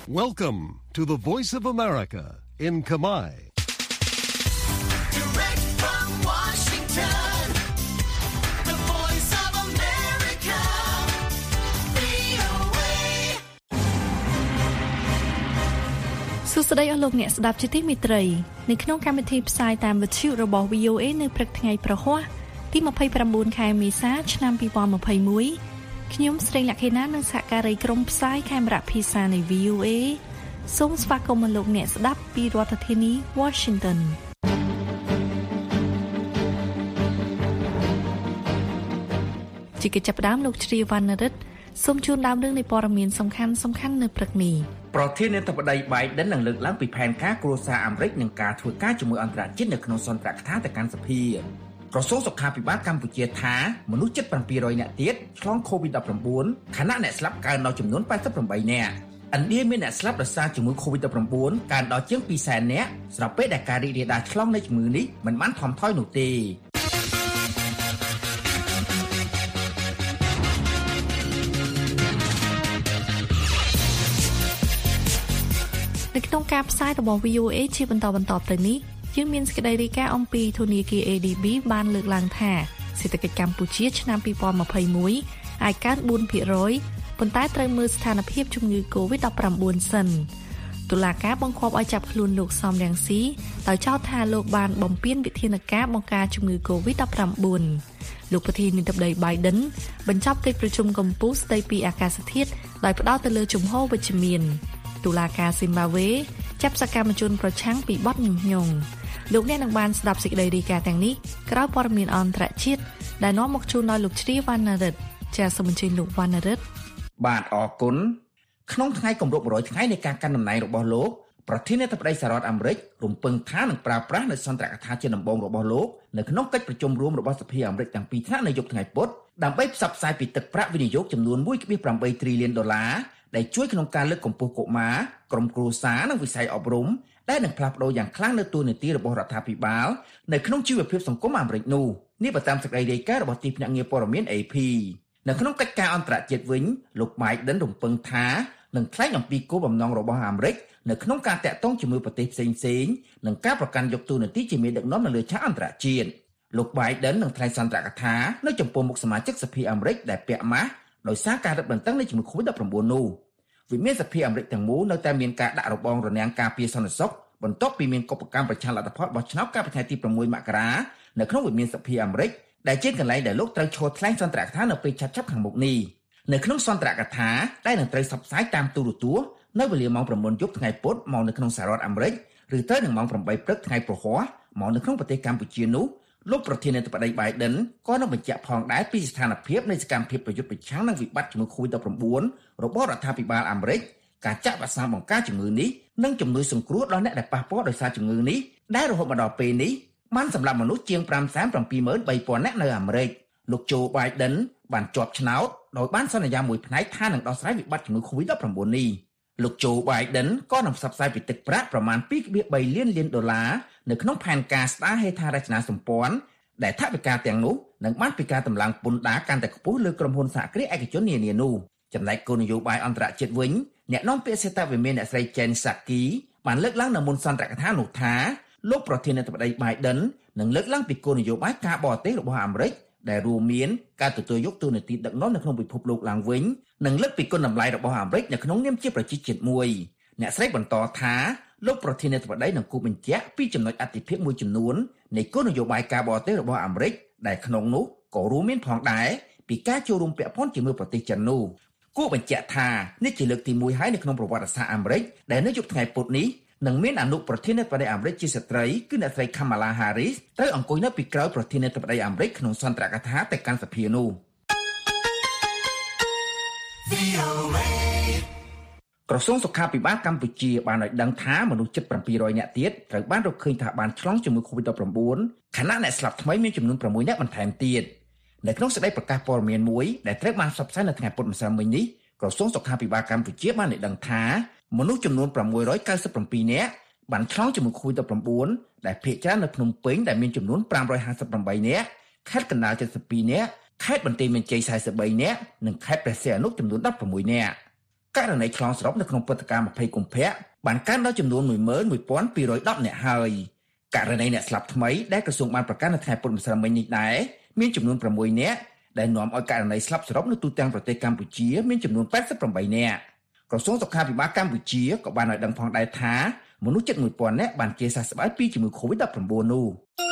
Welcome to the Voice of America in Kamai. Direct from Washington, the Voice of America, VOA. សួស្តីអស់លោកអ្នកស្ដាប់ជាទីមេត្រីនៅក្នុងកម្មវិធីផ្សាយតាមវិទ្យុរបស់ VOA នៅព្រឹកថ្ងៃប្រហ័សទី29ខែមេសាឆ្នាំ2021ខ្ញុំស្រីលក្ខិណានិងសហការីក្រុមផ្សាយខេមរៈភាសានៃ VOA សូមស្វាគមន៍លោកអ្នកស្ដាប់ពីរដ្ឋធានី Washington ជាកិច្ចចាប់ផ្ដើមលោកជ្រាវណ្ណរិទ្ធសូមជូនដើមរឿងនៃព័ត៌មានសំខាន់ៗនៅព្រឹកនេះប្រធានាធិបតី Biden នឹងលើកឡើងពីផែនការគ្រួសារអាមេរិកនិងការធ្វើការជាមួយអន្តរជាតិនៅក្នុងសន្ទរកថាទៅកាន់សភាក្រសួងសុខាភិបាលកម្ពុជាថាមនុស្សជិត700នាក់ទៀតឆ្លង COVID-19 ខណៈអ្នកស្លាប់កើនដល់ចំនួន88នាក់ឥណ្ឌាមានអ្នកស្លាប់ដោយសារជំងឺ COVID-19 កើនដល់ជាង 200,000 នាក់ស្របពេលដែលការរីករាលដាលឆ្លងនៃជំងឺនេះមិនបានថមថយនោះទេនៅក្នុងការផ្សាយរបស់ VOA ជាបន្តទៅនេះយើងមានសេចក្តីរាយការណ៍អំពីធនាគារ ADB បានលើកឡើងថាសេដ្ឋកិច្ចកម្ពុជាឆ្នាំ2021អាចកើន 4% ប៉ុន្តែត្រូវមើលស្ថានភាពជំងឺ COVID-19 សិនតុលាការបង្គាប់ឲ្យចាប់ខ្លួនលោកសំរងស៊ីដោយចោទថាលោកបានបំពានវិធានការបង្ការជំងឺ COVID-19 លោកប្រធានាធិបតី Biden បញ្ចប់កិច្ចប្រជុំកំពូលស្តីពីអាកាសធាតុដោយផ្ដោតទៅលើជំហរវិជ្ជមានតុលាការស៊ីមបាវេចាប់សកម្មជនប្រឆាំងពីបទញុះញង់លោកអ្នកនឹងបានស្ដាប់សេចក្តីរាយការណ៍ទាំងនេះក្រោយព័ត៌មានអន្តរជាតិដែលនាំមកជូនដោយលោកជ្រាវណ្ណរិទ្ធចាសសូមអញ្ជើញលោកវណ្ណរិទ្ធបាទអរគុណក្នុងថ្ងៃគម្រប់100ថ្ងៃនៃការកាន់តំណែងរបស់លោកប្រធានាធិបតីសហរដ្ឋអាមេរិករំពឹងថានឹងប្រើប្រាស់នូវសន្ទរកថាជាដំបូងរបស់លោកនៅក្នុងកិច្ចប្រជុំរួមរបស់សភាអាមេរិកទាំងពីរថ្នាក់នៅយប់ថ្ងៃពុធដើម្បីផ្សព្វផ្សាយពីទឹកប្រាក់វិនិយោគចំនួន $1.8 ទ្រីលានដែលជួយក្នុងការលើកកម្ពស់កុមារក្រុមគ្រួសារនិងវិស័យអប់រំដែលនឹងផ្លាស់ប្ដូរយ៉ាងខ្លាំងនៅតួនាទីរបស់រដ្ឋាភិបាលនៅក្នុងជីវភាពសង្គមអាមេរិកនោះនេះបើតាមសេចក្តីរាយការណ៍របស់ទីភ្នាក់ងារព័ត៌មាន AP នៅក្នុងកិច្ចការអន្តរជាតិវិញលោក Biden រំពឹងថានឹងថ្លែងអំពីគោលបំណងរបស់អាមេរិកនៅក្នុងការតាក់ទងជាមួយប្រទេសផ្សេងៗនិងការប្រកាន់យកតួនាទីជាមេដឹកនាំនៅលើឆាកអន្តរជាតិលោក Biden នឹងថ្លែងសន្ទរកថានៅចំពោះមុខសមាជិកសភាអាមេរិកដែលពាក់ម៉ាស់ដោយសារការរឹតបន្តឹងនៃជំងឺ COVID-19 នោះវិមានសភាអាមេរិកទាំងមូលនៅតែមានការដាក់របងរនាំងការពារសន្តិសុខបន្ទាប់ពីមានកុបកម្មប្រឆាំងលទ្ធផលបោះឆ្នោតកាលពីថ្ងៃទី6មករានៅក្នុងវិមានសភាអាមេរិកដែលជាកន្លែងដែលលោកត្រូវឈរថ្លែងសន្ទរកថានៅពេលឆាប់ខាងមុខនេះនៅក្នុងសន្ទរកថាដែលនឹងត្រូវផ្សព្វផ្សាយតាមទូរទស្សន៍នៅវេលាម៉ោង 9 យប់ថ្ងៃពុធមកនៅក្នុងសហរដ្ឋអាមេរិកឬទៅនឹងម៉ោង 8 ព្រឹកថ្ងៃប្រហ័សមកនៅក្នុងប្រទេសកម្ពុជានោះលោកប្រធានាធិបតី Biden ក៏នឹងបញ្ជាក់ផងដែរពីស្ថានភាពនៃសកម្មភាពប្រយុទ្ធប្រឆាំងនឹងវិបត្តិជំងឺ COVID-19 របស់រដ្ឋាភិបាលអាមេរិកការចាក់វ៉ាក់សាំងបង្ការជំងឺនេះនិងជំនួយសង្គ្រោះដល់អ្នកដែលប៉ះពាល់ដោយសារជំងឺនេះដែលរហូតមកដល់ពេលនេះបានសម្លាប់មនុស្សជាង 573,000 នាក់នៅអាមេរិកលោក Joe Biden បានជាប់ឆ្នោតដោយបានសន្យាមួយផ្នែកថានឹងដោះស្រាយវិបត្តិជំងឺ COVID-19 នេះលោក Joe Biden ក៏នឹងផ្សព្វផ្សាយពីទឹកប្រាក់ប្រមាណ $2.3 លាននៅក្នុងផែនការស្ដារហេដ្ឋារចនាសម្ព័ន្ធដែលថវិកាទាំងនោះនឹងបានពីការតម្លើងពន្ធដារកាន់តែខ្ពស់លើក្រុមហ៊ុនសហគ្រាសឯកជននានានោះចំណែកគោលនយោបាយអន្តរជាតិវិញអ្នកនាំពាក្យសេតាវិមានអ្នកស្រី Jen Psaki បានលើកឡើងនៅមុនសន្ទរកថានោះថាលោកប្រធានាធិបតី Biden នឹងលើកឡើងពីគោលនយោបាយការបរទេសរបស់អាមេរិកដែលរួមមានការទទួលយកតួនាទីដឹកនាំនៅក្នុងពិភពលោកឡើងវិញនិងលើកពីគុណតម្លៃរបស់អាមេរិកនៅក្នុងនាមជាប្រជាជាតិមួយអ្នកស្រីបន្តថាលោកប្រធានាធិបតីនឹងគូបញ្ជាក់ពីចំណុចអាទិភាពមួយចំនួននៃគោលនយោបាយការបរទេសរបស់អាមេរិកដែលក្នុងនោះក៏រួមមានផងដែរពីការចូលរួមពាក់ព័ន្ធជាមួយប្រទេសចិននោះគួរបញ្ជាក់ថានេះជាលើកទី1ហើយនៅក្នុងប្រវត្តិសាស្ត្រអាមេរិកដែលនៅយប់ថ្ងៃពុធនេះនឹងមានអនុប្រធានាធិបតីអាមេរិកជាស្ត្រីគឺអ្នកស្រី Kamala Harris ត្រូវអង្គុយនៅពីក្រោយប្រធានាធិបតីអាមេរិកក្នុងសន្ទរកថាទៅកាន់សភានោះក្រសួងសុខាភិបាលកម្ពុជាបានឲ្យដឹងថាមនុស្សជិត700នាក់ទៀតត្រូវបានរកឃើញថាបានឆ្លងជំងឺ COVID-19 ខណៈអ្នកស្លាប់ថ្មីមានចំនួន6នាក់បន្ថែមទៀតនៅក្នុងសេចក្តីប្រកាសព័ត៌មានមួយដែលត្រូវបានផ្សព្វផ្សាយនៅថ្ងៃពុធម្សិលមិញនេះក្រសួងសុខាភិបាលកម្ពុជាបានឲ្យដឹងថាមនុស្សចំនួន697នាក់បានឆ្លងជំងឺ COVID-19 ដែលភាគច្រើននៅភ្នំពេញដែលមានចំនួន558នាក់ខេត្តកណ្ដាល72នាក់ខេត្តបន្ទាយមានជ័យ43នាក់និងខេត្តព្រះសីហនុចំនួន16នាក់ករណីឆ្លងសរុបនៅក្នុងព្រឹត្តិការណ៍20កុម្ភៈបានកើនដល់ចំនួន 11,210 នាក់ហើយករណីអ្នកស្លាប់ថ្មីដែលក្រសួងបានប្រកាសនៅថ្ងៃពុធម្សិលមិញនេះដែរមានចំនួន6នាក់ដែលនាំឲ្យករណីស្លាប់សរុបនៅទូទាំងប្រទេសកម្ពុជាមានចំនួន88នាក់ក្រសួងសុខាភិបាលកម្ពុជាក៏បានឲ្យដឹងផងដែរថាមនុស្សជិត 1,000 នាក់បានជាសះស្បើយពីជំងឺ COVID-19 នោះ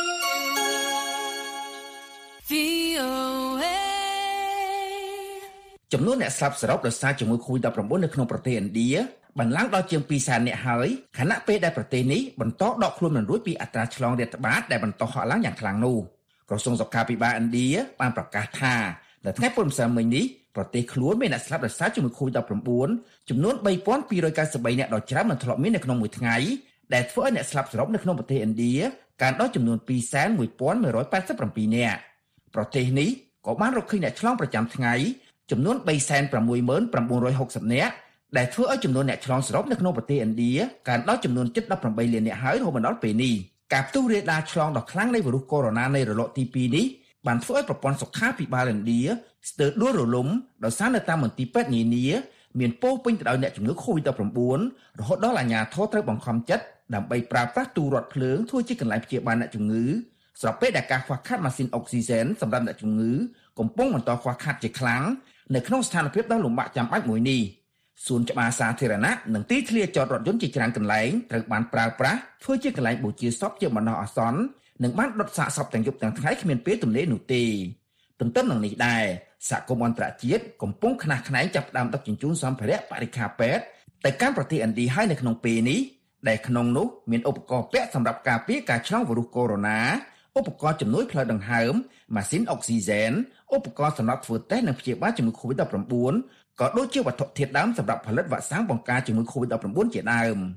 ចំនួនអ្នកស្លាប់សរុបដោយសារជំងឺ COVID-19 នៅក្នុងប្រទេសឥណ្ឌាបានឡើងដល់ជាង 200,000 នាក់ហើយខណៈពេលដែលប្រទេសនេះបន្តដកខ្លួនមិនរួចពីអត្រាឆ្លងរាតត្បាតដែលបន្តហក់ឡើងយ៉ាងខ្លាំងនោះក្រសួងសុខាភិបាលឥណ្ឌាបានប្រកាសថានៅថ្ងៃពុធម្សិលមិញនេះប្រទេសខ្លួនមានអ្នកស្លាប់ដោយសារជំងឺ COVID-19 ចំនួន 3,293 នាក់ដល់ច្រើនមិនធ្លាប់មាននៅក្នុងមួយថ្ងៃដែលធ្វើឲ្យអ្នកស្លាប់សរុបនៅក្នុងប្រទេសឥណ្ឌាកើនដល់ចំនួន 2,187 នាក់ប្រទេសនេះក៏បានរកឃើញអ្នកឆ្លងប្រចាំថ្ងៃចំនួន 369,960 នាក់ដែលធ្វើឲ្យចំនួនអ្នកឆ្លងសរុបនៅក្នុងប្រទេសឥណ្ឌាកើនដល់ចំនួន 7.18 លាននាក់ហើយរហូតដល់ពេលនេះការផ្ទុះរាលដាលឆ្លងដ៏ខ្លាំងនៃវីរុសកូវីដ -19 នៃរលកទី2នេះបានធ្វើឲ្យប្រព័ន្ធសុខាភិបាលឥណ្ឌាស្ទើរដួលរលំដោយសារនៅតាមមន្ទីរពេទ្យនានាមានពោពេញទៅដោយអ្នកជំងឺ COVID-19 រហូតដល់អាជ្ញាធរត្រូវបង្ខំចិត្តដើម្បីប្រើប្រាស់ទូរថភ្លើងធ្វើជាកន្លែងព្យាបាលអ្នកជំងឺស្របពេលដែលការខ្វះខាតម៉ាស៊ីនអុកស៊ីហ្សែនសម្រាប់អ្នកជំងឺកំពុងបន្តខ្វះខាតជាខ្លាំងនៅក្នុងស្ថានភាពដ៏លំបាកចាំបាច់មួយនេះសួនច្បារសាធារណៈនិងទីធ្លាចតរថយន្តជាច្រើនកន្លែងត្រូវបានប្រើប្រាស់ធ្វើជាកន្លែងបូជាសពជាបណ្ដោះអាសន្ននិងបានដុតសាកសពទាំងយប់ទាំងថ្ងៃគ្មានពេលទំនេរនោះទេទន្ទឹមនឹងនេះដែរសហគមន៍អន្តរជាតិកំពុងខ្នះខ្នែងចាប់ផ្ដើមដឹកជញ្ជូនសម្ភារៈបរិក្ខារពេទ្យទៅកាន់ប្រទេសឥណ្ឌាហើយនៅក្នុងពេលនេះដែលក្នុងនោះមានឧបករណ៍ពាក់សម្រាប់ការពារការឆ្លងវីរុសកូវីដ -19 ឧបករណ៍ជំនួយផ្លូវដង្ហើមម៉ាស៊ីនអុកស៊ីហ្សែនឧបករណ៍សម្រាប់ធ្វើតេស្តនិងព្យាបាលជំងឺ COVID-19 ក៏ដូចជាវត្ថុធាតុដើមសម្រាប់ផលិតវ៉ាក់សាំងបង្ការជំងឺ COVID-19 ជាដើម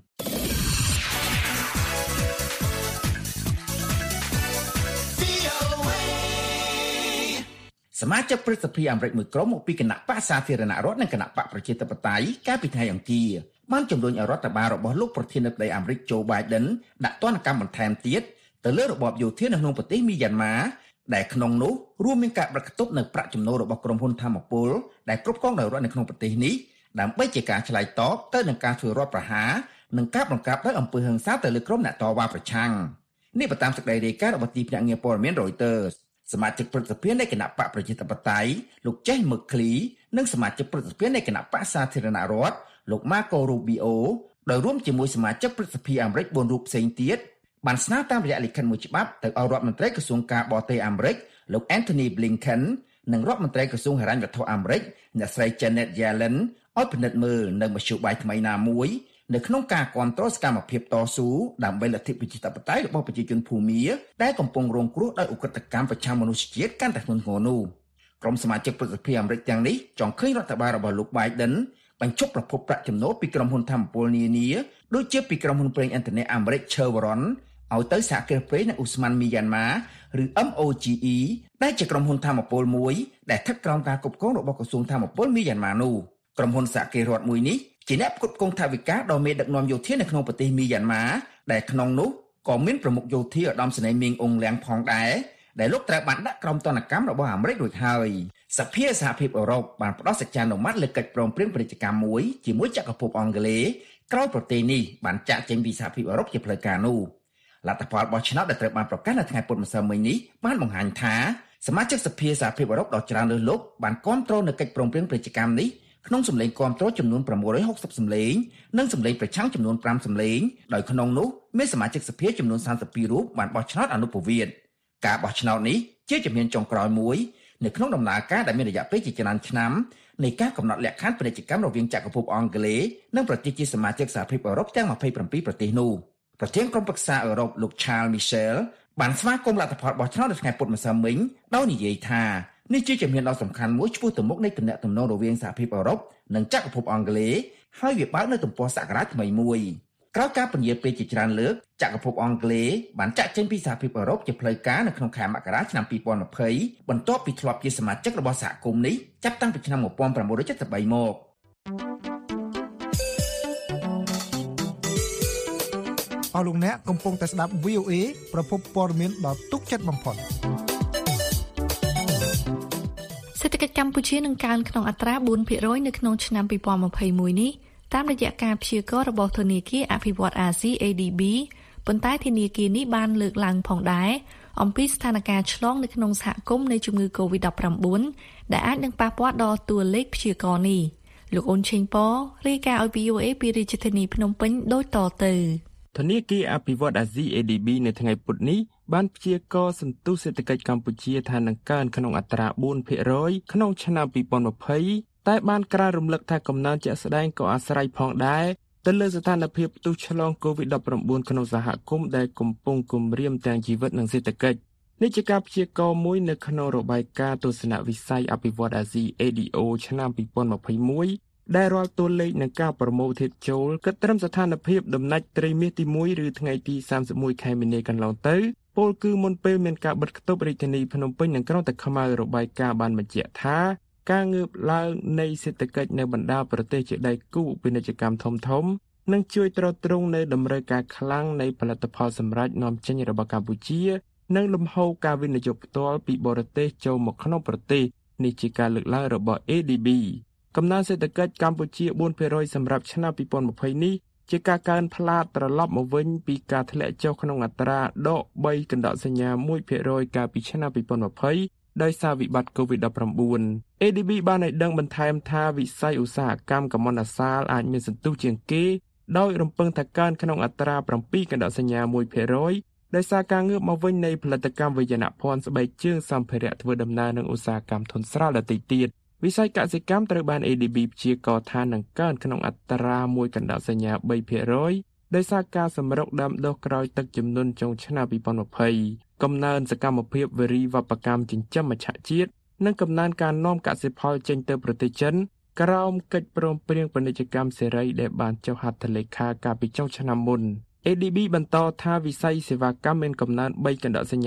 សមាជិកព្រឹទ្ធសភាអាមេរិកមួយក្រុមមកពីគណៈបកសាធារណរដ្ឋនិងគណៈបកប្រជាធិបតេយ្យកាលពីថ្ងៃអង្គារបានជំរុញឲ្យរដ្ឋបាលរបស់លោកប្រធានាធិបតីអាមេរិក Joe Biden ដាក់ទណ្ឌកម្មបន្ថែមទៀតទៅលើរបបយោធានៅក្នុងប្រទេសមីយ៉ាន់ម៉ាដែលក្នុងនោះរួមមានការបិទគប់នៅប្រាក់ចំណូលរបស់ក្រុមហ៊ុនថាមពលដែលគ្រប់គ្រងដោយរដ្ឋនៅក្នុងប្រទេសនេះដើម្បីជាការឆ្លើយតបទៅនឹងការធ្វើរដ្ឋប្រហារនិងការបង្ក្រាបដោយអំពើហិង្សាទៅលើក្រុមអ្នកតវ៉ាប្រឆាំងនេះបើតាមសេចក្តីរាយការណ៍របស់ទីភ្នាក់ងារព័ត៌មាន Reuters សមាជិកព្រឹទ្ធសភានៃគណៈបកប្រជាធិបតេយ្យលោកចេះមឹកឃ្លីនិងសមាជិកព្រឹទ្ធសភានៃគណៈបកសាធារណរដ្ឋលោក Marco Rubio ដោយរួមជាមួយសមាជិកព្រឹទ្ធសភាអាមេរិក4រូបផ្សេងទៀតបានស្នើតាមរយៈលិខិតមួយច្បាប់ទៅឲ្យរដ្ឋមន្ត្រីក្រសួងការបរទេសអាមេរិកលោក Anthony Blinken និងរដ្ឋមន្ត្រីក្រសួងហិរញ្ញវត្ថុអាមេរិកអ្នកស្រី Janet Yellen ឲ្យពិនិត្យមើលនៅមធ្យោបាយថ្មីណាមួយនៅក្នុងការគ្រប់គ្រងសកម្មភាពតស៊ូដើម្បីលទ្ធិប្រជាធិបតេយ្យរបស់ប្រជាជនភូមាដែលកំពុងរងគ្រោះដោយឧក្រិដ្ឋកម្មប្រឆាំងមនុស្សជាតិកាន់តែធ្ងន់ធ្ងរនោះក្រុមសមាជិកព្រឹទ្ធសភាអាមេរិកទាំងនេះចង់ឃើញរដ្ឋបាលរបស់លោក Biden បញ្ចុះប្រភពប្រាក់ចំណូលពីក្រុមហ៊ុនថាមពលនានាដូចជាពីក្រុមហ៊ុនប្រេងឥន្ធនៈអាមេរិក Chevron ឲ្យទៅសហគ្រាសប្រេងនៅអ៊ូស្មានមីយ៉ាន់ម៉ាឬ MOGE ដែលជាក្រុមហ៊ុនថាមពលមួយដែលស្ថិតក្រោមការគ្រប់គ្រងរបស់ក្រសួងថាមពលមីយ៉ាន់ម៉ានោះក្រុមហ៊ុនសហគ្រាសរដ្ឋមួយនេះជាអ្នកផ្គត់ផ្គង់ថវិកាដល់មេដឹកនាំយោធានៅក្នុងប្រទេសមីយ៉ាន់ម៉ាដែលក្នុងនោះក៏មានប្រមុខយោធាឧត្តមសេនីយ៍មីងអ៊ុងលៀងផងដែរដែលលោកត្រូវបានដាក់ក្រោមទណ្ឌកម្មរបស់អាមេរិករួចហើយសភាសហភាពអឺរ៉ុបបានផ្ដល់សេចក្តីអនុម័តលើកិច្ចព្រមព្រៀងពាណិជ្ជកម្មមួយជាមួយចក្រភពអង់គ្លេសក្រោយប្រទេសនេះបានចាក់ចេញពីសហភាពអឺរ៉ុបជាផ្លូវការនោះលទ្ធផលបោះឆ្នោតដែលត្រូវបានប្រកាសនៅថ្ងៃពុធម្សិលមិញនេះបានបង្ហាញថាសមាជិកសភាសហភាពអឺរ៉ុបដ៏ច្រើនលើសលប់បានគ្រប់គ្រងនៅកិច្ចព្រមព្រៀងពាណិជ្ជកម្មនេះក្នុងសម្លេងគ្រប់គ្រងចំនួន660សម្លេងនិងសម្លេងប្រឆាំងចំនួន5សម្លេងដោយក្នុងនោះមានសមាជិកសភាចំនួន32រូបបានបោះឆ្នោតអនុប្រវេតការបោះឆ្នោតនេះជាជំហានចុងក្រោយមួយនៅក្នុងដំណើរការដែលមានរយៈពេលជាច្រើនឆ្នាំនៃការកំណត់លក្ខខណ្ឌពាណិជ្ជកម្មរវាងចក្រភពអង់គ្លេសនិងប្រទេសជាសមាជិកសហភាពអឺរ៉ុបទាំង27ប្រទេសនោះប្រធានក្រុមប្រឹក្សាអឺរ៉ុបលោក Charles Michel បានស្វាគមន៍លទ្ធផលបោះឆ្នោតនៅថ្ងៃពុធម្សិលមិញដោយនិយាយថានេះជាជំហានដ៏សំខាន់មួយឆ្ពោះទៅមុខនៃទំនាក់ទំនងរវាងសហភាពអឺរ៉ុបនិងចក្រភពអង់គ្លេសហើយវាបើកនៅទំព័រសក្តានុពលថ្មីមួយក្រោយការពន្យាពេលជាច្រើនលើកចក្រភពអង់គ្លេសបានចាក់ចេញពីសហភាពអឺរ៉ុបជាផ្លូវការនៅក្នុងខែមករាឆ្នាំ2020បន្ទាប់ពីធ្លាប់ជាសមាជិករបស់សហគមន៍នេះចាប់តាំងពីឆ្នាំ1973មកអស់លោកអ្នកកំពុងតែស្ដាប់ VOA ប្រភពព័ត៌មានដ៏ទុកចិត្តបំផុតសេដ្ឋកិច្ចកម្ពុជានឹងកើនក្នុងអត្រា 4% នៅក្នុងឆ្នាំ 2021 នេះតាមរយៈការព្យាករណ៍របស់ធនាគារអភិវឌ្ឍន៍អាស៊ី ADB ប៉ុន្តែធនាគារនេះបានលើកឡើងផងដែរអំពីស្ថានភាពឆ្លងនៅក្នុងសហគមន៍នៃជំងឺ COVID-19 ដែលអាចនឹងប៉ះពាល់ដល់តួលេខព្យាករណ៍នេះលោកអ៊ុនឆេងប៉រាយការណ៍ឲ្យ VOA ពីរាជធានីភ្នំពេញដូចតទៅធនាគារអភិវឌ្ឍន៍អាស៊ី ADB នៅថ្ងៃពុធនេះបានព្យាករណ៍សន្ទុះសេដ្ឋកិច្ចកម្ពុជាថានឹងកើនក្នុងអត្រា 4% ក្នុងឆ្នាំ 2020 តែបានក្រានរំលឹកថាកំណើនជាក់ស្ដែងក៏អាស្រ័យផងដែរទៅលើស្ថានភាពផ្ទុះឆ្លង COVID-19 ក្នុងសហគមន៍ដែលកំពុងគំរាមទាំងជីវិតនិងសេដ្ឋកិច្ចនេះជាការព្យាករណ៍មួយនៅក្នុងរបាយការណ៍ទស្សនវិស័យអភិវឌ្ឍន៍អាស៊ី ADO ឆ្នាំ 2021 ដែលរាល់តួលេខនិងការប្រមូលធាតុចូលគិតត្រឹមស្ថានភាពដំណាច់ត្រីមាសទី1ឬថ្ងៃទី31ខែមីនាកន្លងទៅពលគឺមុនពេលមានការបិទគប់រាជធានីភ្នំពេញនិងក្រុងតាខ្មៅរបាយការណ៍បានបញ្ជាក់ថាការងើបឡើងនៃសេដ្ឋកិច្ចនៅបណ្ដាប្រទេសជាដៃគូពាណិជ្ជកម្មធំៗនឹងជួយទ្រទ្រង់នៅតម្រូវការខ្លាំងនៃផលិតផលសម្រេចនាំចេញរបស់កម្ពុជានិងលំហូរការវិនិយោគផ្ទាល់ពីបរទេសចូលមកក្នុងប្រទេសនេះជាការលើកឡើងរបស់ ADB កំណើនសេដ្ឋកិច្ចកម្ពុជា 4% សម្រាប់ឆ្នាំ 2020 នេះជាការកើនផ្លាតត្រឡប់មកវិញពីការធ្លាក់ចុះក្នុងអត្រាដក 3 កណ្ដកសញ្ញា 1% កាលពីឆ្នាំ 2020 ដោយសារវិបត្តិ COVID-19 ADB បានឲ្យដឹងបន្ថែមថាវិស័យឧស្សាហកម្មកម្មន្តសាលអាចមានសន្ទុះជាងគេដោយរំពឹងថាកើនក្នុងអត្រា 7 កណ្ដកសញ្ញា 1% ដោយសារការងើបមកវិញនៃផលិតកម្មវេយ្យានភ័ណ្ឌស្បែកជើងសម្ភារៈធ្វើដំណើរនិងឧស្សាហកម្មធុនស្រាលដទៃទៀតវិស័យកសិកម្មត្រូវបាន ADB ព្យាករណ៍ថានឹងកើនក្នុងអត្រា 1 កណ្ដកសញ្ញា 3% ដោយសារការសម្រុកដាំដុះក្រោយទឹកជំនន់ចុងឆ្នាំ 2020 កំណើនសកម្មភាពវារីវប្បកម្មចិញ្ចឹមមច្ឆជាតិនិងកំណើនការនាំកសិផលចេញទៅប្រទេសចិនក្រោមកិច្ចព្រមព្រៀងពាណិជ្ជកម្មសេរីដែលបានចុះហត្ថលេខាកាលពីចុងឆ្នាំមុន ADB បន្តថាវិស័យសេវាកម្មមានកំណើន 3 កណ្ដកសញ្ញា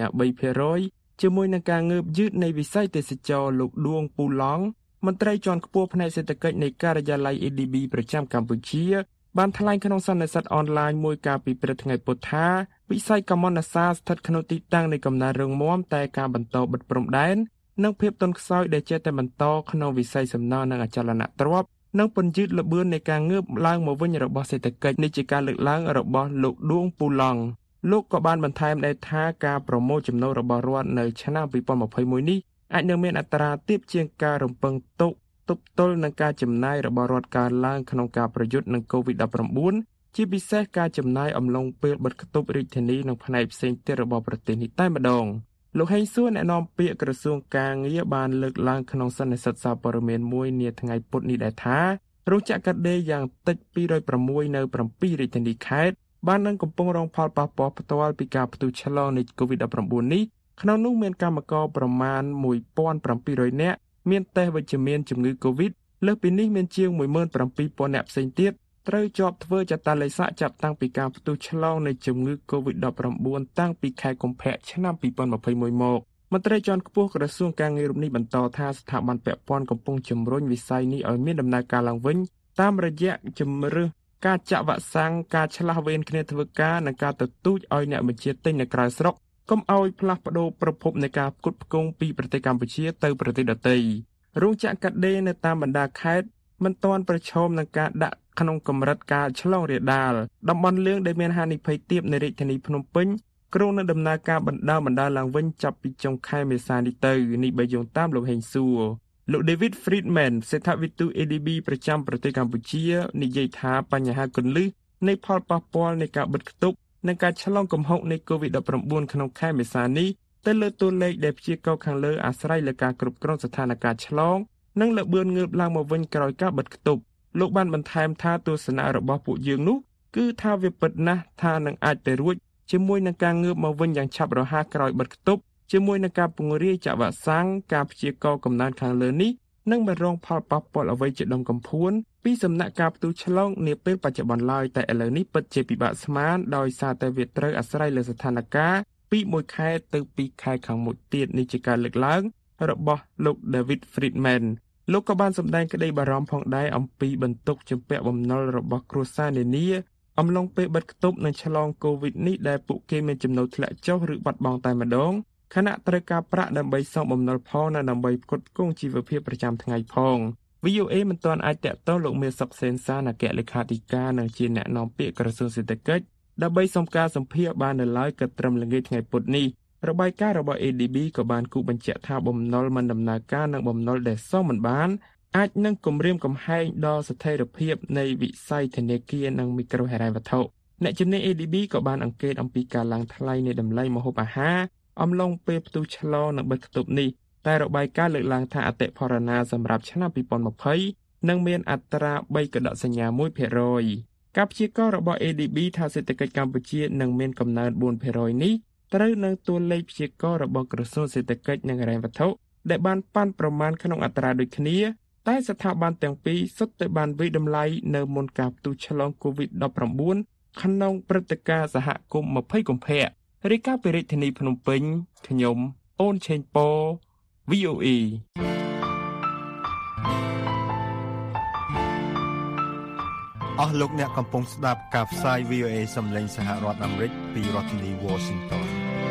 3% ជាមួយនឹងការងើបយឺតនៃវិស័យទេសចរលោកដួងពូឡង់មន្ត្រីជាន់ខ្ពស់ផ្នែកសេដ្ឋកិច្ចនៃការិយាល័យ ADB ប្រចាំកម្ពុជាបានថ្លែងក្នុងសន្និសីទអនឡាញមួយកាលពីព្រឹកថ្ងៃពុធថាវិស័យកម្មន្តសាស្ត្រស្ថិតក្នុងទីតាំងនៃកំណើនរងមាំតែការបន្តបិទព្រំដែននិងភាពទន់ខ្សោយដែលចេះតែបន្តក្នុងវិស័យសំណង់និងអចលនទ្រព្យនិងពន្យឺតល្បឿននៃការងើបឡើងមកវិញរបស់សេដ្ឋកិច្ចនេះជាការលើកឡើងរបស់លោកដួងពូឡង់លោកក៏បានបន្ថែមដែរថាការប្រមូលចំណូលរបស់រដ្ឋនៅឆ្នាំ 2021 នេះអាចនឹងមានអត្រាទាបជាងការរំពឹងទុកទប់ទល់នឹងការចំណាយរបស់រដ្ឋកើនឡើងក្នុងការប្រយុទ្ធនឹង COVID-19 ជាពិសេសការចំណាយអំឡុងពេលបិទគប់រាជធានីនិងផ្នែកផ្សេងទៀតរបស់ប្រទេសនេះតែម្ដងលោកហេងសួរអ្នកនាំពាក្យក្រសួងការងារបានលើកឡើងក្នុងសន្និសីទសារព័ត៌មានមួយនាថ្ងៃពុធនេះដែរថារោងចក្រកាត់ដេរយ៉ាងតិច206នៅ7រាជធានីខេត្តបាននឹងកំពុងរងផលប៉ះពាល់ផ្ទាល់ពីការផ្ទុះឆ្លងនៃ COVID-19 នេះក្នុងនោះមានកម្មករប្រមាណ 1,700 នាក់មានតេស្តវិជ្ជមានជំងឺ COVID លើសពីនេះមានជាង 17,000 នាក់ផ្សេងទៀតត្រូវជាប់ធ្វើចតាឡេស័កចាប់តាំងពីការផ្ទុះឆ្លងនៃជំងឺ COVID-19 តាំងពីខែកុម្ភៈឆ្នាំ 2021 មកមន្ត្រីជាន់ខ្ពស់ក្រសួងការងាររូបនេះបន្តថាស្ថាប័នពាក់ព័ន្ធកំពុងជំរុញវិស័យនេះឲ្យមានដំណើរការឡើងវិញតាមរយៈជំរើសការចាក់វ៉ាក់សាំងការឆ្លាស់វេនគ្នាធ្វើការនិងការទទូចឲ្យអ្នកបញ្ជាទិញនៅក្រៅស្រុកកុំឲ្យផ្លាស់ប្ដូរប្រភពនៃការផ្គត់ផ្គង់ពីប្រទេសកម្ពុជាទៅប្រទេសដទៃរោងចក្រកាត់ដេរនៅតាមបណ្ដាខេត្តមិនទាន់ប្រឈមនឹងការដាក់ក្នុងកម្រិតការឆ្លងរាលដាលតំបន់លឿងដែលមានហានិភ័យទាបនៅរាជធានីភ្នំពេញគ្រោងនឹងដំណើរការបណ្ដាលឡើងវិញចាប់ពីចុងខែមេសានេះទៅនេះបើយោងតាមលោកហេងសួរលោក David Friedman សេដ្ឋវិទូ ADB ប្រចាំប្រទេសកម្ពុជានិយាយថាបញ្ហាគន្លឹះនៃផលប៉ះពាល់នៃការបិទគប់និងការឆ្លងកំហុកនៃ COVID-19 ក្នុងខែមេសានេះទៅលើតួលេខដែលព្យាករណ៍ខាងលើអាស្រ័យលើការគ្រប់គ្រងស្ថានភាពឆ្លងនិងល្បឿនងើបឡើងមកវិញក្រោយការបិទគប់លោកបានបន្ថែមថាទស្សនៈរបស់ពួកយើងនោះគឺថាវាពិតណាស់ថានឹងអាចទៅរួចជាមួយនឹងការងើបមកវិញយ៉ាងឆាប់រហ័សក្រោយបិទគប់ជាមួយនឹងការពង្រាយចាក់វ៉ាក់សាំងការព្យាករណ៍កំណើនខាងលើនេះនឹងមិនរងផលប៉ះពាល់អ្វីជាដុំកំភួនពីសំណាក់ការផ្ទុះឆ្លងនាពេលបច្ចុប្បន្នឡើយតែឥឡូវនេះពិតជាពិបាកស្មានដោយសារតែវាត្រូវអាស្រ័យលើស្ថានភាពពី1ខែទៅ2ខែខាងមុខទៀតនេះជាការលើកឡើងរបស់លោក David Friedman លោកក៏បានសម្ដែងក្តីបារម្ភផងដែរអំពីបន្ទុកជំពាក់បំណុលរបស់គ្រួសារនានាអំឡុងពេលបិទគប់និងឆ្លង COVID នេះដែលពួកគេមានចំណូលធ្លាក់ចុះឬបាត់បង់តែម្ដងខណៈត្រូវការប្រាក់ដើម្បីសងបំណុលផងនិងដើម្បីផ្គត់ផ្គង់ជីវភាពប្រចាំថ្ងៃផង VOA មិនទាន់អាចតាក់ទងលោកមាសសុកសេនសានអគ្គលេខាធិការនិងជាអ្នកនាំពាក្យក្រសួងសេដ្ឋកិច្ចដើម្បីសុំការសម្ភាសន៍បាននៅឡើយក៏ត្រឹមល្ងាចថ្ងៃពុធនេះរបាយការណ៍របស់ ADB ក៏បានគូបញ្ជាក់ថាបំណុលមិនដំណើរការនិងបំណុលដែលសងមិនបានអាចនឹងគំរាមកំហែងដល់ស្ថិរភាពនៃវិស័យធនាគារនិងមីក្រូហិរញ្ញវត្ថុអ្នកជំនាញ ADB ក៏បានអង្កេតអំពីការឡើងថ្លៃនៃតម្លៃម្ហូបអាហារអំឡុងពេលផ្ទុះឆ្លងនិងបិទគប់នេះតែរបាយការណ៍លើកឡើងថាអតិផរណាសម្រាប់ឆ្នាំ2020នឹងមានអត្រា3កដកសញ្ញា 1% ការព្យាករណ៍របស់ ADB ថាសេដ្ឋកិច្ចកម្ពុជានឹងមានកំណើន 4% នេះត្រូវនឹងតួលេខព្យាករណ៍របស់ក្រសួងសេដ្ឋកិច្ចនិងហិរញ្ញវត្ថុដែលបានប៉ាន់ប្រមាណក្នុងអត្រាដូចគ្នាតែស្ថាប័នទាំងពីរសុទ្ធតែបានវិយតម្លៃនៅមុនការផ្ទុះឆ្លង COVID-19 ក្នុងព្រឹត្តិការណ៍សហគមន៍20កុម្ភៈរាយការណ៍ពីរាជធានីភ្នំពេញខ្ញុំអូនឆេងប៉ VOA អស់លោកអ្នកកំពុងស្ដាប់ការផ្សាយ VOA សំឡេងសហរដ្ឋអាមេរិកពីរដ្ឋធានី Washington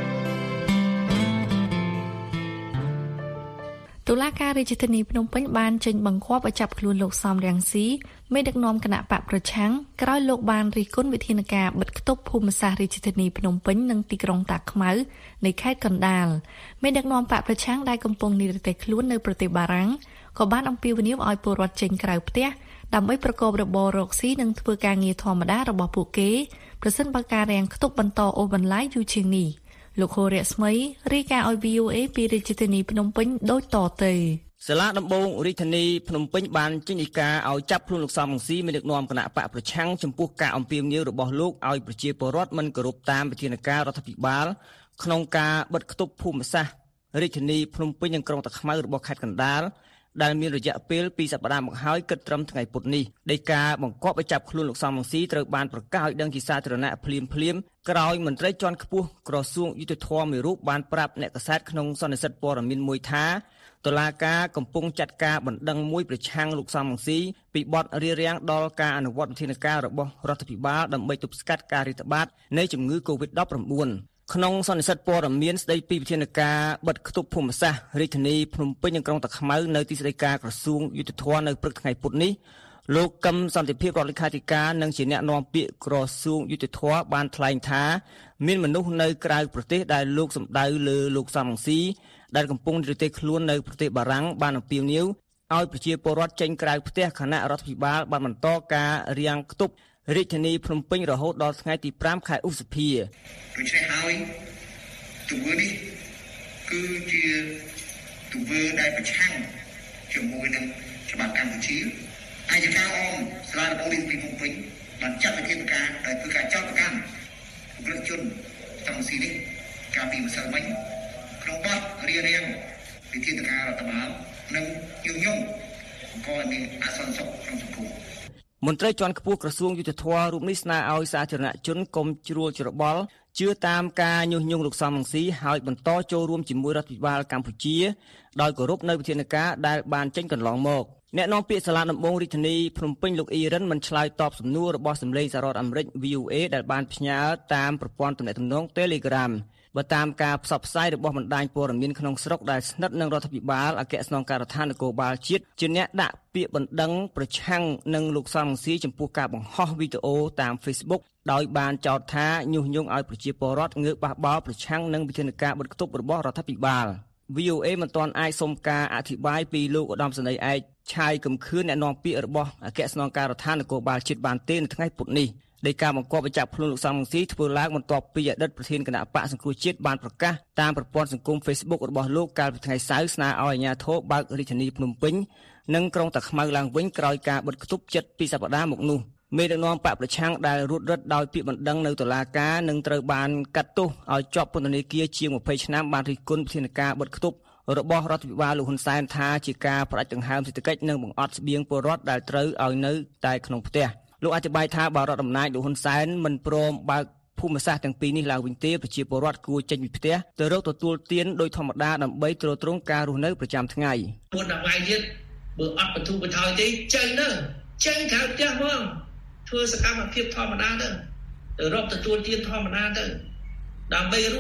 តុលាការរាជធានីភ្នំពេញបានចេញបង្គាប់ឲ្យចាប់ខ្លួនលោកសំរាំងស៊ីមេដឹកនាំគណៈបកប្រឆាំងក្រោយលោកបានរិះគន់វិធានការបិទគប់ភូមិសាស្ត្ររាជធានីភ្នំពេញនិងទីក្រុងតាខ្មៅនៃខេត្តកណ្ដាលមេដឹកនាំបកប្រឆាំងដែលកំពុងនិរទេសខ្លួននៅប្រទេសបារាំងក៏បានអំពាវនាវឲ្យពលរដ្ឋចេញក្រៅផ្ទះដើម្បីប្រកបរបររកស៊ីនិងធ្វើការងារធម្មតារបស់ពួកគេប្រសិនបើការរាំងខ្ទប់បន្តអូសបន្លាយយូរជាងនេះលោកហូរៈស្មីរាយការណ៍ឲ្យ VOA ពីរាជធានីភ្នំពេញដូចតទៅសាលាដំបងរាជធានីភ្នំពេញបានចេញដីកាឲ្យចាប់ខ្លួនលោកសំរងស៊ីមេដឹកនាំគណៈបកប្រឆាំងចំពោះការអំពាវនាវរបស់លោកឲ្យប្រជាពលរដ្ឋមិនគោរពតាមវិធានការរដ្ឋាភិបាលក្នុងការបិទគប់ភូមិសាស្ត្ររាជធានីភ្នំពេញនិងក្រុងតាខ្មៅរបស់ខេត្តកណ្ដាលដែលមានរយៈពេល2សប្តាហ៍មកហើយគិតត្រឹមថ្ងៃពុធនេះដីកាបង្គាប់ឲ្យចាប់ខ្លួនលោកសំរងស៊ីត្រូវបានប្រកាសឲ្យដឹងជាសាធារណៈភ្លាមក្រោយមន្ត្រីជាន់ខ្ពស់ក្រសួងយុតិធម៌មួយរូបបានប្រាប់អ្នកកាសែតក្នុងសន្និសីទព័ត៌មានមួយថាតុលាការកំពុងចាត់ការបណ្ដឹងមួយប្រឆាំងលោកសំរងស៊ីពីបទរារាំងដល់ការអនុវត្តវិធានការរបស់រដ្ឋាភិបាលដើម្បីទប់ស្កាត់ការរាតត្បាតនៃជំងឺ COVID-19 ក្នុងសន្និសីទព័ត៌មានស្ដីពីវិធានការបិទគប់ភូមិសាស្ត្ររាជធានីភ្នំពេញនិងក្រុងតាខ្មៅនៅទីស្តីការក្រសួងយុតិធម៌នៅព្រឹកថ្ងៃពុធនេះលោកកឹមសន្តិភាពរដ្ឋលេខាធិការនិងជាអ្នកនាំពាក្យក្រសួងយុតិធម៌បានថ្លែងថាមានមនុស្សនៅក្រៅប្រទេសដែលលោកសម្ដៅលើលោកសំរងស៊ីដែលកំពុងនិរទេសខ្លួននៅប្រទេសបារាំងបានអំពាវនាវឲ្យប្រជាពលរដ្ឋចេញក្រៅផ្ទះគណៈរដ្ឋាភិបាលបានបន្តការរាំងខ្ទប់រាជធានីភ្នំពេញរហូតដល់ថ្ងៃទី5ខែឧសភាដូច្នេះហើយទង្វើនេះគឺជាទង្វើដែលប្រឆាំងជាមួយនឹងច្បាប់កម្ពុជាអាយកាអមសាលាដំបងរាជធានីភ្នំពេញបានចាត់វិធានការដែលធ្វើការចោទប្រកាន់ពលរដ្ឋជនសំស៊ីនេះកាលពីម្សិលមិញក្នុងបទរារាំងវិធានការរដ្ឋបាលនិងយុយងបង្កឲ្យមានអសន្តិសុខក្នុងសង្គមមន្ត្រីជាន់ខ្ពស់ក្រសួងយុតិធម៌រូបនេះស្នើឲ្យសាធារណជនកុំជ្រួលច្របល់ជឿតាមការញុះញង់លោកសំរងស៊ីហើយបន្តចូលរួមជាមួយរដ្ឋាភិបាលកម្ពុជាដោយគោរពនៅវិធានការដែលបានចេញកន្លងមកអ្នកនាំពាក្យសាលាដំបងរាជធានីភ្នំពេញលោកអ៊ីរ៉ានមិនឆ្លើយតបសំណួររបស់សម្លេងសហរដ្ឋអាមេរិក VOA ដែលបានផ្ញើតាមប្រព័ន្ធទំនាក់ទំនង Telegram បើតាមការផ្សព្វផ្សាយរបស់បណ្ដាញព័ត៌មានក្នុងស្រុកដែលស្និទ្ធនឹងរដ្ឋាភិបាលអគ្គស្នងការដ្ឋាននគរបាលជាតិជាអ្នកដាក់ពាក្យបណ្ដឹងប្រឆាំងនឹងលោកសំរងស៊ីចំពោះការបង្ហោះវីដេអូតាម Facebook ដោយបានចោទថាញុះញង់ឲ្យប្រជាពលរដ្ឋងើបបះបោរប្រឆាំងនឹងវិធានការបិទគប់របស់រដ្ឋាភិបាល VOA មិនទាន់អាចសុំការអធិប្បាយពីលោកឧត្តមសេនីយ៍ឯកឆាយកំខឿនអ្នកនាំពាក្យរបស់អគ្គស្នងការដ្ឋាននគរបាលជាតិបានទេនៅថ្ងៃពុធនេះដោយការបង្គាប់បញ្ចាប់ខ្លួនលោកសំរងស៊ីធ្វើឡើងបន្ទាប់ពីអតីតប្រធានគណៈបកសង្គ្រោះជាតិបានប្រកាសតាមប្រព័ន្ធសង្គម Facebook របស់លោកកាលពីថ្ងៃសៅរ៍ស្នើឲ្យអាជ្ញាធរបើករាជធានីភ្នំពេញនិងក្រុងតាខ្មៅឡើងវិញក្រោយការបិទគប់ជិត2សប្តាហ៍មកនោះមេដឹកនាំបកប្រឆាំងដែលរត់រិតដោយពាក្យបណ្ដឹងនៅតុលាការនឹងត្រូវបានកាត់ទោសឲ្យជាប់ពន្ធនាគារជាង20ឆ្នាំបានរិះគន់វិធានការបិទគប់របស់រដ្ឋាភិបាលលោកហ៊ុនសែនថាជាការផ្ដាច់ដង្ហើមសេដ្ឋកិច្ចនិងបង្អត់ស្បៀងពលរដ្ឋដែលត្រូវឲ្យនៅតែក្នុងផ្ទះលោកអធិប្បាយថាបើរដ្ឋអំណាចលោកហ៊ុនសែនមិនព្រមបើកភូមិសាស្ត្រទាំងពីរនេះឡើងវិញទេប្រជាពលរដ្ឋគួរចេញពីផ្ទះទៅរកទទួលទានដោយធម្មតាដើម្បីទ្រទ្រង់ការរស់នៅប្រចាំថ្ងៃពួកដល់វាយទៀតបើអត់បទុបថយទេចេញទៅចេញក្រៅផ្ទះមកធ្វើសកម្មភាពធម្មតាទៅរកទទួលទានធម្មតាទៅដើម្បីរស់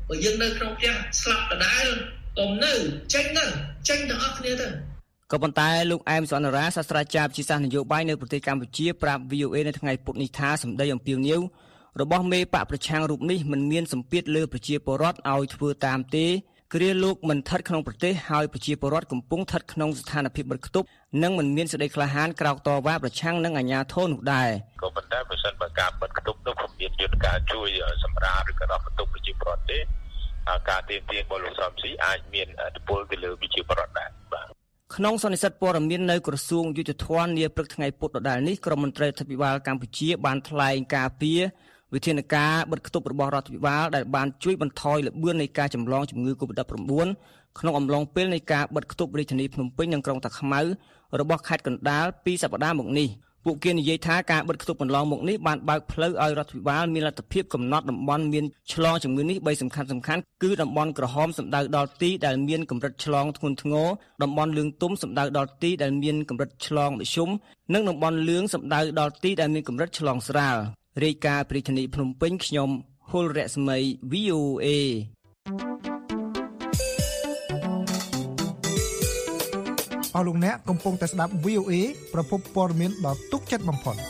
បើយើងនៅក្នុងផ្ទះស្លាប់ដដែលកុំនៅចេញទាំងអស់គ្នាទៅក៏ប៉ុន្តែលោកអែមសុនរាសាស្ត្រាចារ្យវិទ្យាសាស្ត្រនយោបាយនៅប្រទេសកម្ពុជាប្រាប់ VOA នៅថ្ងៃពុធនេះថាសម្ដីអំពាវនាវរបស់មេបកប្រឆាំងរូបនេះមិនមានសម្ពាធលើប្រជាពលរដ្ឋឲ្យធ្វើតាមទេគ្រាលោកមិនស្ថិតក្នុងប្រទេសហើយប្រជាពលរដ្ឋកំពុងស្ថិតក្នុងស្ថានភាពបិទគប់និងមិនមានសេចក្តីក្លាហានក្រោកតវ៉ាប្រឆាំងនឹងអាជ្ញាធរនោះដែរក៏ប៉ុន្តែបើសិនបើការបិទគប់នោះពុំមានយន្តការជួយសម្រាលឬក៏បន្ទប់ប្រជាពលរដ្ឋទេការទាមទាររបស់លោកសំស៊ីអាចមានឥទ្ធិពលទៅលើប្រជាពលរដ្ឋដែរបាទក្នុងសន្និសីទព័ត៌មាននៅក្រសួងយុតិធម៌នាព្រឹកថ្ងៃពុធដដែលនេះក្រមមន្ត្រីរដ្ឋាភិបាលកម្ពុជាបានថ្លែងការពីវិធានការបិទគប់របស់រដ្ឋាភិបាលដែលបានជួយបន្ថយល្បឿននៃការចម្លងជំងឺ Covid-19 ក្នុងអំឡុងពេលនៃការបិទគប់រាជធានីភ្នំពេញនិងក្រុងតាខ្មៅរបស់ខេត្តកណ្ដាលពីសប្តាហ៍មកនេះពួកគេនិយាយថាការបិទគប់កន្លងមកនេះបានបើកផ្លូវឲ្យរដ្ឋាភិបាលមានលទ្ធភាពកំណត់តំបន់មានឆ្លងជំងឺនេះ3សំខាន់គឺតំបន់ក្រហមសំដៅដល់ទីដែលមានកម្រិតឆ្លងធ្ងន់ធ្ងរតំបន់លឿងទុំសំដៅដល់ទីដែលមានកម្រិតឆ្លងមធ្យមនិងតំបន់លឿងសំដៅដល់ទីដែលមានកម្រិតឆ្លងស្រាលរាយការណ៍ពីរាជធានីភ្នំពេញខ្ញុំហុលរស្មី VOA អស់លោកអ្នកកំពុងតែស្ដាប់ VOA ប្រភពព័ត៌មានដ៏ទុកចិត្តបំផុត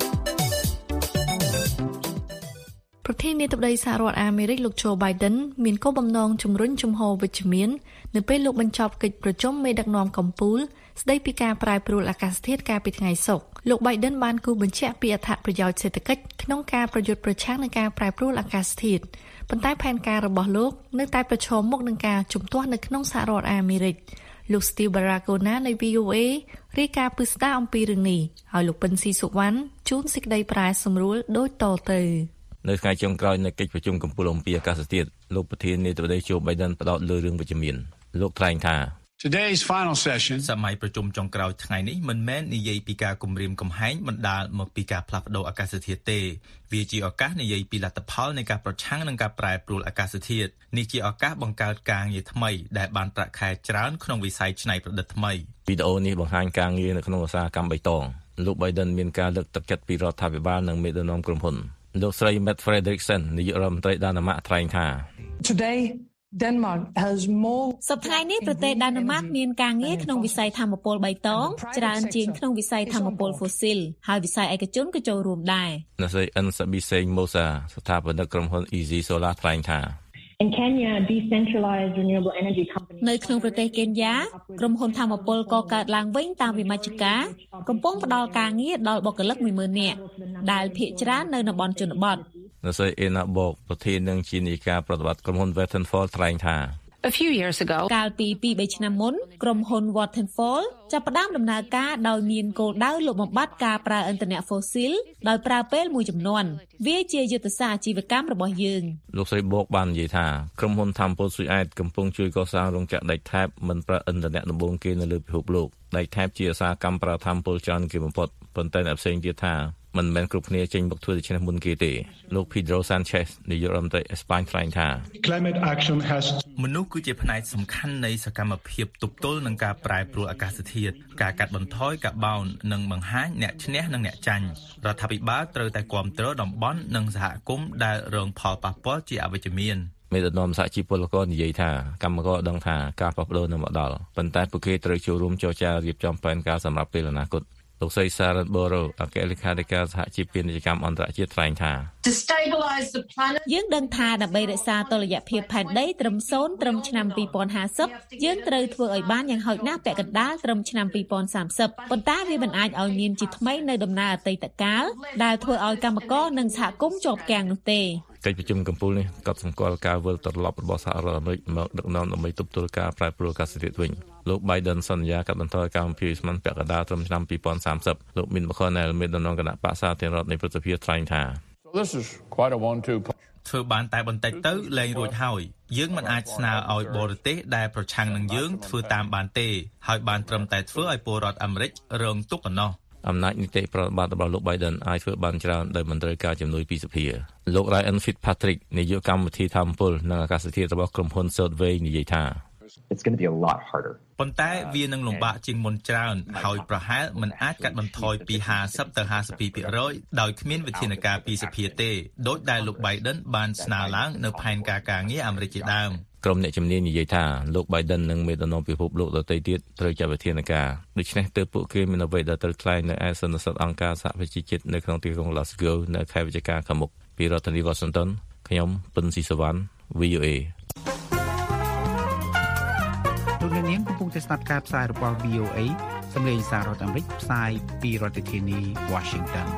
ប្រធានាធិបតីសហរដ្ឋអាមេរិកលោក Joe Biden មានគោលបំណងជំរុញជំហរវិជ្ជមាននៅពេលលោកបញ្ចប់កិច្ចប្រជុំមេដឹកនាំកំពូលស្ដីពីការប្រែប្រួលអាកាសធាតុកាលពីថ្ងៃសុក្រលោក Biden បានគូសបញ្ជាក់ពីអត្ថប្រយោជន៍សេដ្ឋកិច្ចក្នុងការប្រយុទ្ធប្រឆាំងនឹងការប្រែប្រួលអាកាសធាតុប៉ុន្តែផែនការរបស់លោកនៅតែប្រឈមមុខនឹងការជំទាស់នៅក្នុងសហរដ្ឋអាមេរិកលោក Steve Baragona នៃ VOA រាយការណ៍ពិស្ដារអំពីរឿងនេះហើយលោកពិនស៊ីសុវណ្ណជួនសេចក្តីប្រែសម្រួលដូចតទៅនៅថ្ងៃចុងក្រោយនៃកិច្ចប្រជុំកំពូលអំពីអាកាសធាតុលោកប្រធានាធិបតី Joe Biden ផ្ដោតលើរឿងវិជ្ជមានលោកថ្លែងថា Today's final session សម័យប្រជុំចុងក្រោយថ្ងៃនេះមិនមែននិយាយពីការគំរាមកំហែងបណ្ដាលមកពីការផ្លាស់ប្ដូរអាកាសធាតុទេវាជាឱកាសនិយាយពីលទ្ធផលនៃការប្រឆាំងនឹងការប្រែប្រួលអាកាសធាតុនេះជាឱកាសបង្កើតការងារថ្មីដែលបានប្រាក់ខែច្រើនក្នុងវិស័យច្នៃប្រឌិតថ្មីវីដេអូនេះបង្ហាញការងារនៅក្នុងឧស្សាហកម្មបៃតងលោក Biden មានការលើកទឹកចិត្តពីរដ្ឋាភិបាលនិងមេដឹកនាំក្រុមហ៊ុនលោកស្រី Mette Frederiksen នាយករដ្ឋមន្ត្រីដាណឺម៉ាកថ្លែងថា Today Denmark has more សប្តាហ៍នេះប្រទេសដាណឺម៉ាកមានការងារក្នុងវិស័យថាមពលបៃតងច្រើនជាងក្នុងវិស័យថាមពល fossil ហើយវិស័យឯកជនក៏ចូលរួមដែរអ្នកស្រី Nsabiseng Mosa ស្ថាបនិកក្រុមហ៊ុន Easy Solar ថ្លែងថា In Kenya, decentralized renewable energy companies នៅក្នុងប្រទេសកេនយ៉ាក្រុមហ៊ុនថាមពលកកើតឡើងវិញតាមវិមជ្ឈការកំពុងផ្ដល់ការងារដល់បុគ្គលិក 10000 នាក់ដែលភាគច្រើននៅតំបន់ជនបទអ្នកស្រី Ena Bok ប្រធាននិងជានាយិកាប្រតិបត្តិក្រុមហ៊ុន Vattenfall ថ្លែងថា A few years ago កាលពី 2-3 ឆ្នាំមុនក្រុមហ៊ុន Vattenfall ចាប់ផ្ដើមដំណើរការដោយមានគោលដៅលុបបំបាត់ការប្រើឥន្ធនៈ fossil ដោយប្រើពេលមួយចំនួនវាជាយុទ្ធសាស្ត្រអាជីវកម្មរបស់យើងលោកស្រី Bok បាននិយាយថាក្រុមហ៊ុនថាមពលស៊ុយអែតកំពុងជួយកសាងរោងចក្រដែកថែបមិនប្រើឥន្ធនៈដំបូងគេនៅលើពិភពលោកដែកថែបជាឧស្សាហកម្មប្រើថាមពលច្រើនគេបំផុតប៉ុន្តែអ្នកផ្សេងទៀតថាមិនមែនគ្រប់គ្នាចេញមកធ្វើដូច្នេះមុនគេទេលោក Pedro Sanchez នាយករដ្ឋមន្ត្រីអេស្ប៉ាញថ្លែងថា Climate action has មនុស្សគឺជាផ្នែកសំខាន់នៃសកម្មភាពទប់ទល់នឹងការប្រែប្រួលអាកាសធាតុការកាត់បន្ថយកាបូននិងបង្ហាញអ្នកឈ្នះនិងអ្នកចាញ់រដ្ឋាភិបាលត្រូវតែគាំទ្រតំបន់និងសហគមន៍ដែលរងផលប៉ះពាល់ជាអវិជ្ជមានមេដឹកនាំសហជីពពលករនិយាយថាកម្មករដឹងថាការផ្លាស់ប្ដូរនឹងមកដល់ប៉ុន្តែពួកគេត្រូវចូលរួមចរចារៀបចំផែនការសម្រាប់ពេលអនាគតលោកស្រី Sarah Boro អគ្គលេខាធិការសហជីពពាណិជ្ជកម្មអន្តរជាតិថ្លែងថាយើងដឹងថាដើម្បីរក្សាតុល្យភាពផែនដីត្រឹម0ត្រឹមឆ្នាំ2050យើងត្រូវធ្វើឲ្យបានយ៉ាងហោចណាស់ពាក់កណ្ដាលត្រឹមឆ្នាំ2030ប៉ុន្តែវាមិនអាចឲ្យមានជាថ្មីនៅដំណើរអតីតកាលដែលធ្វើឲ្យកម្មករនិងសហគមន៍ជាប់គាំងនោះទេកិច្ចប្រជុំកំពូលនេះកត់សម្គាល់ការវិលត្រឡប់របស់សហរដ្ឋអាមេរិកមកដឹកនាំដើម្បីទប់ទល់ការប្រែប្រួលអាកាសធាតុវិញលោក Biden សន្យាកាត់បន្ថយការបំភាយឧស្ម័នពាក់កណ្ដាលត្រឹមឆ្នាំ2030លោក Mitch McConnell មេដឹកនាំគណៈបក្សសាធារណរដ្ឋនៃប្រទេសថ្លែងថាធ្វើបានតែបន្តិចទៅលែងរួចហើយយើងមិនអាចស្នើឲ្យបរទេសដែលប្រឆាំងនឹងយើងធ្វើតាមបានទេហើយបានត្រឹមតែធ្វើឲ្យពលរដ្ឋអាមេរិករងទុក្ខប៉ុណ្ណោះអំណាចនីតិប្រតិបត្តិរបស់លោក Biden អាចធ្វើបានច្រើនដោយមិនត្រូវការជំនួយពីសភាលោក Ryan Fitzpatrick នាយកកម្មវិធីថាមពលនិងអាកាសធាតុរបស់ក្រុមហ៊ុន Southway និយាយថា it's going to be a lot harder. ប៉ុន្តែវានឹងលំបាកជាងមុនច្រើនហើយប្រហែលមិនអាចកាត់បន្ថយពី50ទៅ 52% ដោយគ្មានវិធានការពីសភាទេដោយដែលលោក Biden បានស្នើឡើងនៅផែនការការងារអាមេរិកជាដើមក្រុមអ្នកជំនាញនិយាយថាលោក Biden និងមេដឹកនាំពិភពលោកដទៃទៀតត្រូវចាត់វិធានការដូច្នេះទើបពួកគេមានអ្វីដែលត្រូវថ្លែងនៅឯសន្និសីទអង្គការសហប្រជាជាតិនៅក្នុងទីក្រុង Glasgow នៅខែវិច្ឆិកាខាងមុខពីរដ្ឋធានី Washington ខ្ញុំពិនស៊ីសវណ្ណ VOA លោកអ្នកនាងកំពុងតែស្ដាប់ការផ្សាយរបស់ VOA សម្លេងសាររដ្ឋអាមេរិកផ្សាយពីរដ្ឋធានី Washington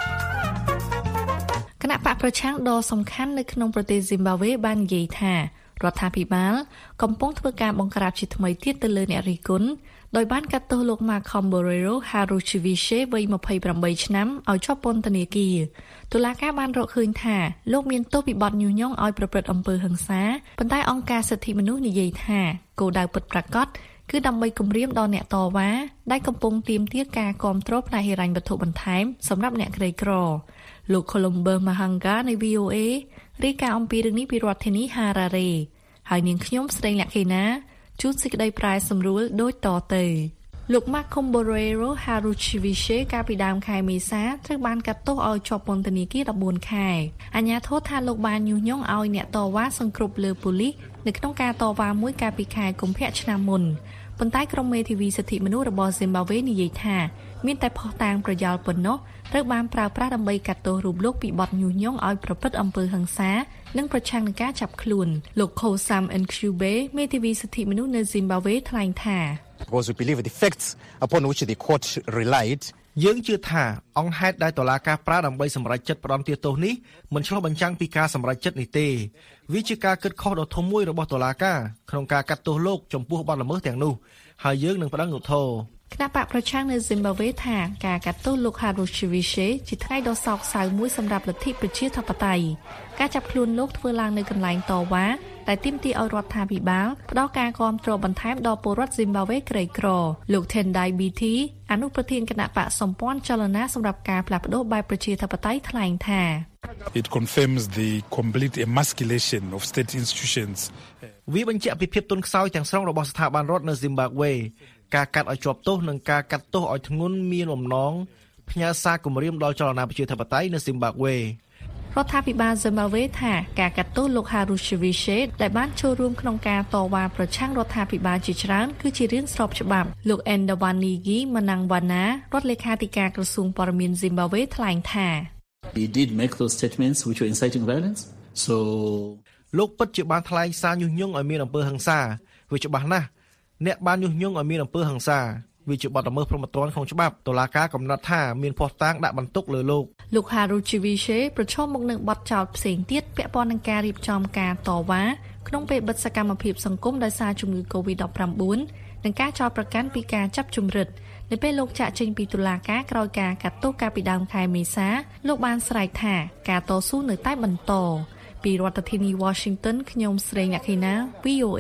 គណៈបកប្រឆាំងដ៏សំខាន់នៅក្នុងប្រទេស Zimbabwe បាននិយាយថារដ្ឋាភិបាលកំពុងធ្វើការបង្ក្រាបជាថ្មីទៀតទៅលើអ្នករិះគន់ដោយបានកាត់ទោសលោក Makhomborero Haruchiviche វ័យ28ឆ្នាំឲ្យជាប់ពន្ធនាគារតុលាការបានរកឃើញថាលោកមានទោសពីបទញុះញង់ឲ្យប្រព្រឹត្តអំពើហិង្សាប៉ុន្តែអង្គការសិទ្ធិមនុស្សនិយាយថាគោលដៅពិតប្រាកដគឺដើម្បីគំរាមដល់អ្នកតវ៉ាដែលកំពុងទាមទារការគាំទ្រផ្នែកហិរញ្ញវត្ថុបន្ថែមសម្រាប់អ្នកក្រីក្រលោក Columbus Mahanga នៃ VOA រាយការណ៍អំពីរឿងនេះពីរដ្ឋធានី Harare ហើយនាងខ្ញុំស្រីលក្ខិណាជួនសេចក្តីប្រែសម្រួលដូចតទៅលោក Makhomborero Haruchiviche កាលពីដើមខែមេសាត្រូវបានកាត់ទោសឲ្យជាប់ពន្ធនាគារ14ខែអាជ្ញាធរថាលោកបានញុះញង់ឲ្យអ្នកតវ៉ាសង្គ្រប់លើប៉ូលីសនៅក្នុងការតវ៉ាមួយកាលពីខែកុម្ភៈឆ្នាំមុនប៉ុន្តែក្រុមមេធាវីសិទ្ធិមនុស្សរបស់ Zimbabwe និយាយថាមានតែផុសតាងប្រយោលប៉ុណ្ណោះត្រូវបានប្រើប្រាស់ដើម្បីកាត់ទោសរូបលោកពីបទញុះញង់ឲ្យប្រព្រឹត្តអំពើហិង្សានិងប្រឆាំងនឹងការចាប់ខ្លួនលោក Khosam Ncube មេធាវីសិទ្ធិមនុស្សនៅ Zimbabwe ថ្លែងថា because we believe the facts upon which the court relied យើងជឿថាអង្គហេតុដែលតុលាការប្រើដើម្បីសម្រេចចិត្តផ្តន្ទាទោសនេះមិនឆ្លុះបញ្ចាំងពីការសម្រេចចិត្តនេះទេវាជាការគិតខុសដ៏ធំមួយរបស់តុលាការក្នុងការកាត់ទោសលោកចំពោះបទល្មើសទាំងនោះហើយយើងនឹងប្តឹងឧទ្ធរណ៍គណៈបកប្រឆាំងនៅ Zimbabwe ថាការកាត់ទោសលោក Haruchiviche ជាថ្ងៃដ៏សោកសៅមួយសម្រាប់លទ្ធិប្រជាធិបតេយ្យការចាប់ខ្លួនលោកធ្វើឡើងនៅកន្លែងតវ៉ាដែលទាមទារឲ្យរដ្ឋាភិបាលផ្តល់ការគាំទ្របន្ថែមដល់ពលរដ្ឋ Zimbabwe ក្រីក្រលោក Tendai Biti អនុប្រធានគណៈបកសម្ព័ន្ធចលនាសម្រាប់ការផ្លាស់ប្តូរបែបប្រជាធិបតេយ្យថ្លែងថា It confirms the complete emasculation of state institutions វាបញ្ជាក់ពីភាពទន់ខ្សោយទាំងស្រុងរបស់ស្ថាប័នរដ្ឋនៅ Zimbabwe ការកាត់ឲ្យជាប់ទោសនិងការកាត់ទោសឲ្យធ្ងន់មានបំណងផ្ញើសារគំរាមដល់ចលនាប្រជាធិបតេយ្យនៅ Zimbabwe រដ្ឋាភិបាល Zimbabwe ថាការកាត់ទោសលោក Haruchiviche ដែលបានចូលរួមក្នុងការតវ៉ាប្រឆាំងរដ្ឋាភិបាលជាច្រើនគឺជារឿងស្របច្បាប់លោក Endawanigi Manangwana រដ្ឋលេខាធិការក្រសួងព័ត៌មាន Zimbabwe ថ្លែងថា He did make those statements which were inciting violence so លោកពិតជាបានថ្លែងសារញុះញង់ឲ្យមានអំពើហិង្សាវាច្បាស់ណាស់អ្នកបានញុះញង់ឲ្យមានអំពើហិង្សាវាជាបទល្មើសព្រហ្មទណ្ឌក្នុងច្បាប់តុលាការកំណត់ថាមានភស្តុតាងដាក់បន្ទុកលើលោក Haruchiviche ប្រឈមមុខនឹងបទចោទផ្សេងទៀតពាក់ព័ន្ធនឹងការរៀបចំការតវ៉ាក្នុងពេលបិទសកម្មភាពសង្គមដោយសារជំងឺ Covid-19 និងការចោទប្រកាន់ពីការចាប់ជំរិតនៅពេលលោកចាក់ចេញពីតុលាការក្រោយការកាត់ទោសកាលពីដើមខែមេសាលោកបានស្រែកថាការតស៊ូនៅតែបន្តពីរដ្ឋធានី Washington ខ្ញុំស្រីអ្នកខេណា VOA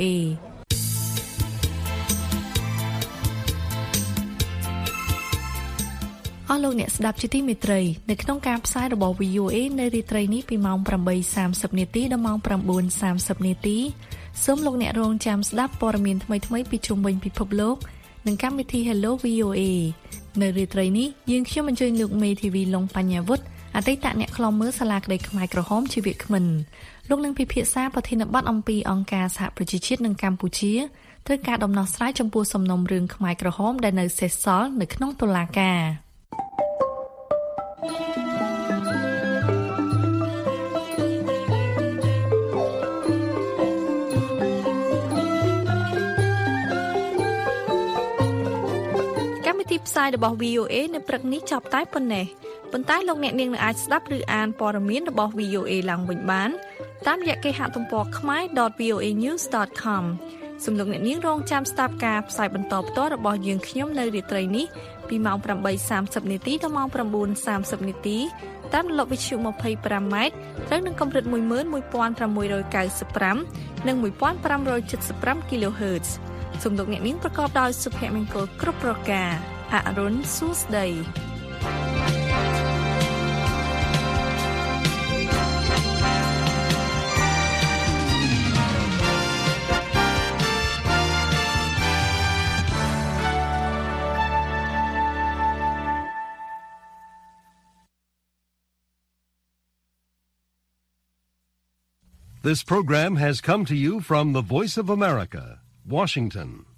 អស់លោកអ្នកស្ដាប់ជាទីមេត្រីនៅក្នុងការផ្សាយរបស់ VOA នៅរាត្រីនេះពីម៉ោង 8:30 នាទីដល់ម៉ោង 9:30 នាទីសូមលោកអ្នករងចាំស្ដាប់ព័ត៌មានថ្មីៗពីជុំវិញពិភពលោកនិងកម្មវិធី Hello VOA នៅរាត្រីនេះយើងខ្ញុំអញ្ជើញលោកមេធាវីឡុងបញ្ញាវុឌ្ឍអតីតអ្នកខ្លំមើលសាលាក្តីខ្មែរក្រហមជាវាគ្មិនលោកនឹងពិភាក្សាប្រធានបទអំពីអង្គការសហប្រជាជាតិនិងកម្ពុជាត្រូវការដំណោះស្រាយចំពោះសំណុំរឿងខ្មែរក្រហមដែលនៅសេសសល់នៅក្នុងតុលាការផ្សាយរបស់ VOA នៅព្រឹកនេះចប់តែប៉ុណ្ណេះប៉ុន្តែលោកអ្នកនាងនឹងអាចស្ដាប់ឬអានព័ត៌មានរបស់ VOA ឡើងវិញបានតាមរយៈគេហទំព័រ khmer.voanews.com សូមលោកអ្នកនាងរងចាំស្ដាប់ការផ្សាយបន្តផ្ទាល់របស់យើងខ្ញុំនៅរាត្រីនេះពីម៉ោង 8:30 នាទីដល់ម៉ោង 9:30 នាទីតាមរលកវិទ្យុ 25 ម៉ែត្រត្រូវនឹងកម្រិត 11695 និង 1575 kHz សូមលោកអ្នកនាងប្រកបដោយសុភមង្គលគ្រប់ប្រការអរុនសួស្តី This program has come to you from the Voice of America, Washington.